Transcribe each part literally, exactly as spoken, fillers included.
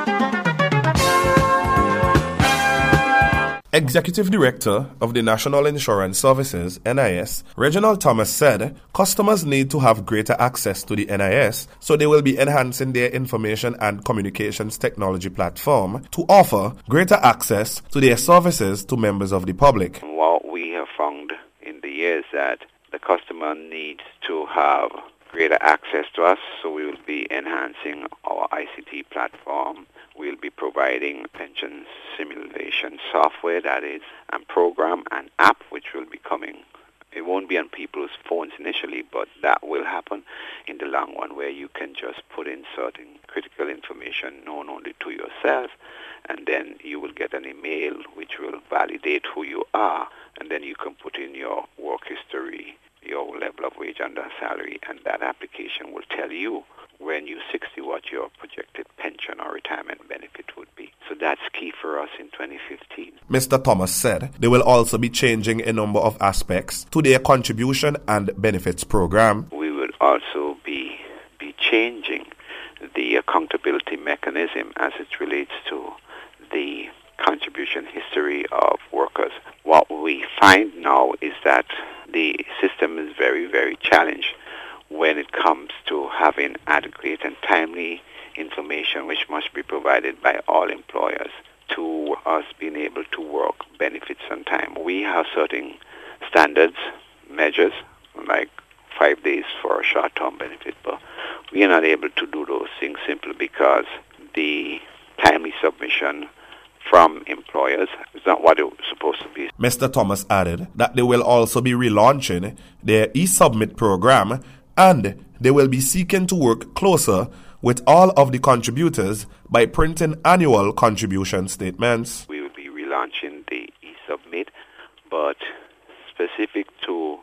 Executive Director of the National Insurance Services, N I S, Reginald Thomas said customers need to have greater access to the N I S, so they will be enhancing their information and communications technology platform to offer greater access to their services to members of the public. What we have found in the years that the customer needs to have greater access to us, so we will be enhancing our I C T platform. We'll be providing pension simulation software, that is, and program and app, which will be coming. It won't be on people's phones initially, but that will happen in the long run, where you can just put in certain critical information known only to yourself, and then you will get an email which will validate who you are, and then you can put in your work history, your level of wage and salary, and that application will tell you when you're sixty what your projected pension or retirement benefit would be. So that's key for us in twenty fifteen. Mister Thomas said they will also be changing a number of aspects to their contribution and benefits program. We will also be be changing the accountability mechanism as it relates to the contribution history of workers. What we find now is that the system is very, very challenged when it comes to having adequate and timely information which must be provided by all employers to us being able to work benefits on time. We have certain standards, measures, like five days for a short-term benefit, but we are not able to do those things simply because the timely submission from employers is not what it was supposed to be. Mister Thomas added that they will also be relaunching their e-submit program, and they will be seeking to work closer with all of the contributors by printing annual contribution statements. We will be relaunching the e-submit, but specific to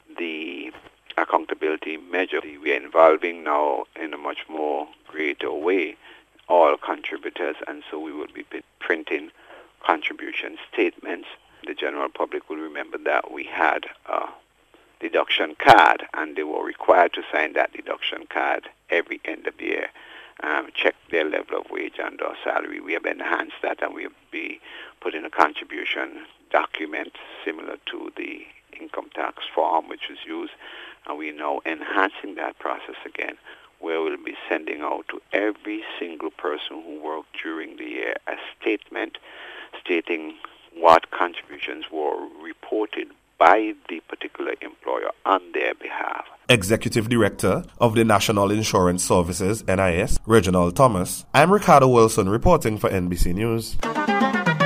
the accountability measure, we are involving now in a much more greater way all contributors, and so we will be printing contribution statements. The general public will remember that we had a deduction card, and they were required to sign that deduction card every end of the year, um, check their level of wage and or salary. We have enhanced that, and we will be putting a contribution document similar to the income tax form which was used, and we are now enhancing that process again, where we'll be sending out to every single person who worked during the year a statement stating what contributions were reported by the particular employer on their behalf. Executive Director of the National Insurance Services, N I S, Reginald Thomas. I'm Ricardo Wilson reporting for N B C News.